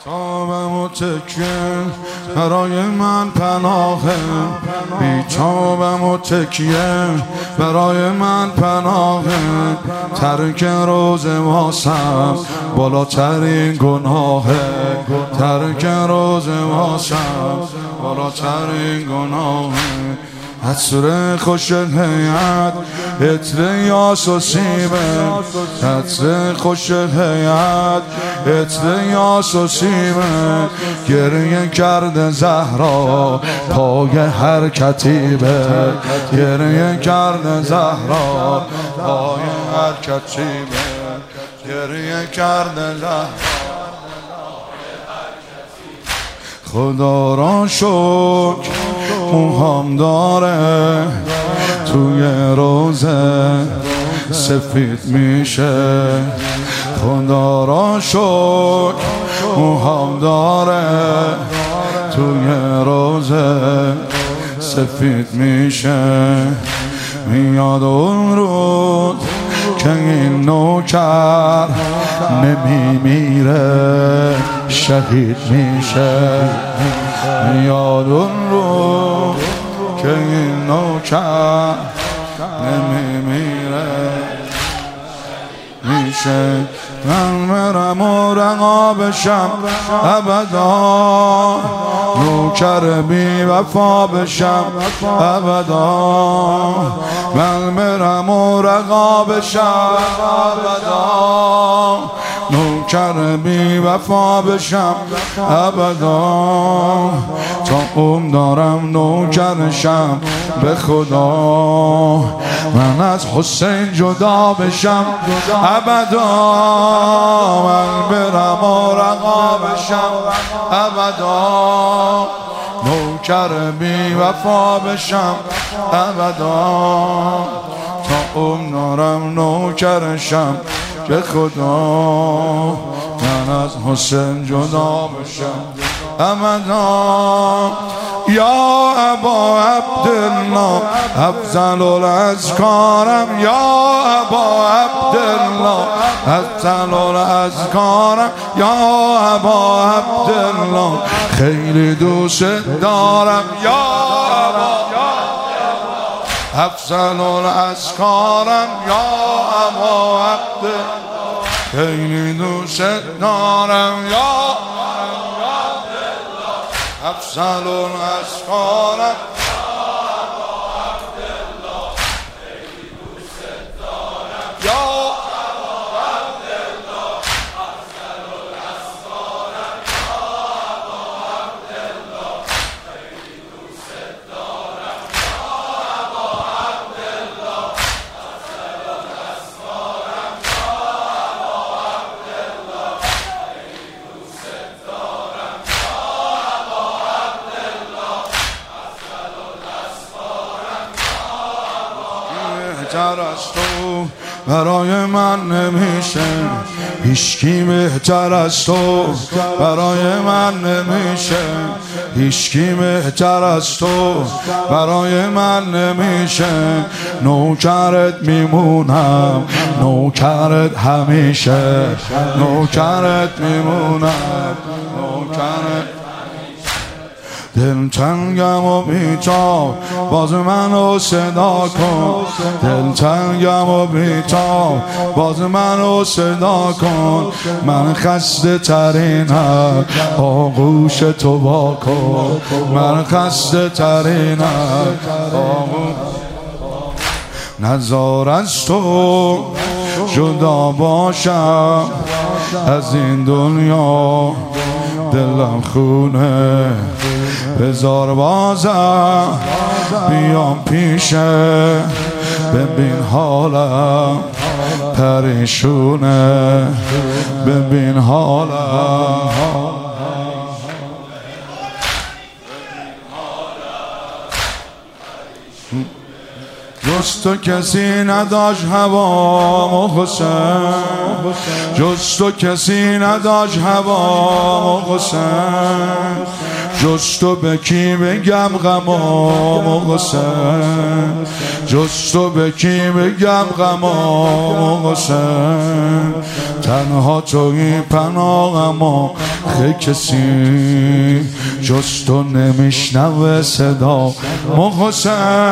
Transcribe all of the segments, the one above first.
تابم و تکیه برای من پناهه، بیتابم و تکیه برای من پناهه. ترک روز واسم بالاترین گناهه، ترک روز واسم بالاترین گناهه. عطر خوش هیئت عطر یاس و سیمه، عطر خوش هیئت عطر یاس و سیمه. گریه کرده زهرا پای هر کتیبه، گریه کرده زهرا پای هر کتیبه، گریه کرده زهرا. خدا را شکر موهام داره توی روزه سفید میشه. خدا را شکر موهام داره توی روزه سفید میشه. میاد اون روز که این نوکر نمیمیره شهید میشه. میاد اون روز که این نوکر نمیمیره میشه. من برم و رها بشم ابدا، نوکر بی وفا بشم ابدا. من برم و رها بشم ابدا، نوکر بی وفا بشم ابدا. تا اون دارم نوکرشم به خدا، من از حسین جدا بشم ابدا. من برم و رها بشم ابدا، نوکر بی وفا بشم ابدا. تا اون دارم نوکرشم به خدا، من از حسین جدا بشم ابدا. یا ابا عبدالله افضل الاذکارم، یا ابا عبدالله افضل الاذکارم، یا ابا عبدالله خیلی دوست دارم. یا ابا افضل الاذکارم، یا ابا عبدالله خیلی دوست دارم. یا افضل الاذکارم، بهتر از تو برای من نمیشه، هیچکی بهتر از تو برای من نمیشه، هیچکی بهتر از تو برای من نمیشه. نوکرت میمونم نوکرت همیشه، نوکرت میمونم نوکرت. دلتنگم و بیتاب باز منو صدا کن، دلتنگم و بیتاب باز منو صدا کن. من خسته ترینم آغوش تو با کن، من خسته ترینم نزار از تو جدا باشم از این دنیا. دلم خونه بذار بازم بیام پیشه، ببین حالم پریشونه، ببین حالم. جز تو کسی نداشت هوام و حسین، جز تو کسی نداشت هوام و حسین. جز تو به کی بگم غمام و حسین، جز تو به کی بگم غمام و حسین. تنها تویی پناهم و خیلی کسی جز تو نمیشنوه صدا حسین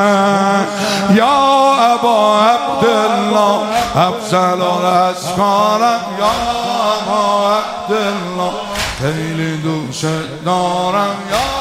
یا ابا عبدالله افضل الاسکارم یا ابا عبدالله خیلی دوست دارم یا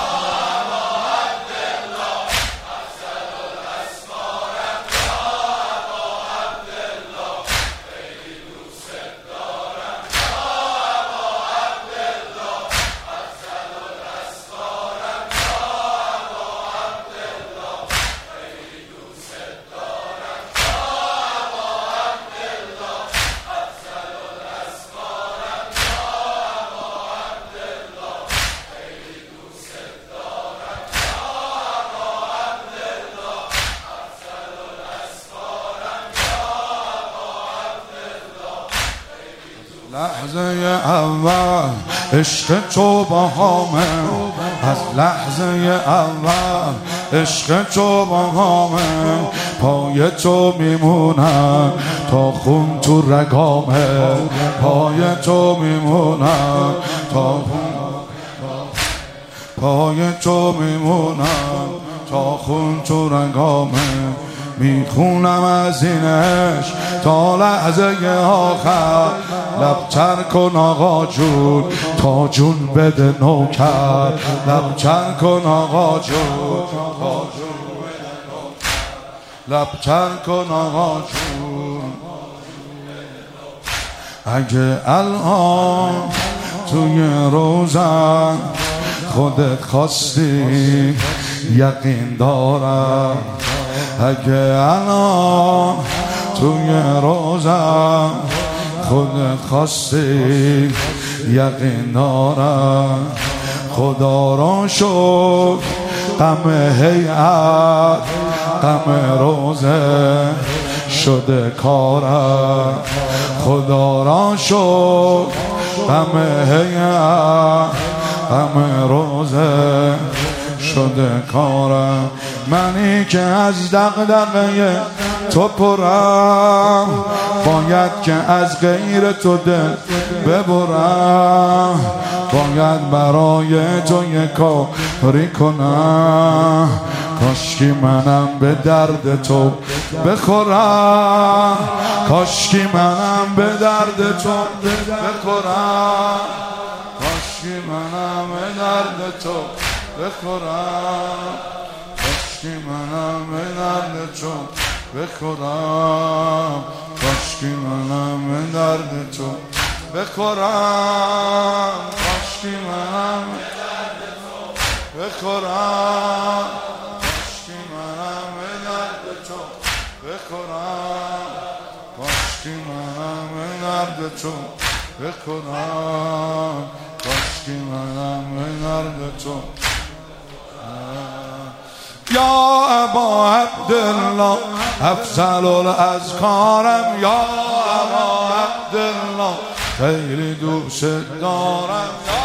لحظه اول عشق تو باهامه از لحظه اول عشق تو باهامه پای تو میمونم تا خون تو رگامه پای تو میمونم تا خون پای تو میمونم تا خون تو رگامه میخونم از این عشق تا لحظه آخر لبتر کن آقا جون تا جون بده نوکر لبتر کن آقا جون تا جون بده نوکر لبتر کن آقا جون اگه الان توی روزن خودت خواستی یقین دارم اگه الان توی روزم خودت خواستی یقین دارم خدا را شکر غم هیئت غم روزه شده کارم خدا را شکر غم هیئت غم روزه شده کارم منی که از دغدغه تو پرم باید که از غیر تو دل ببرم باید برای تو یک کاری کنم کاشکی منم به درد تو بخورم کاشکی منم به درد تو بخورم کاشکی منم به درد تو بخورم کاشکی منم به درد تو بخورم کاشکی منم به درد تو بخورم کاشکی منم به درد تو بخورم کاشکی منم به درد تو بخورم کاشکی منم به درد تو بخورم کاشکی منم به درد تو یا ابا عبدالله افضل الاذکارم یا ابا عبدالله خیلی دوست دارم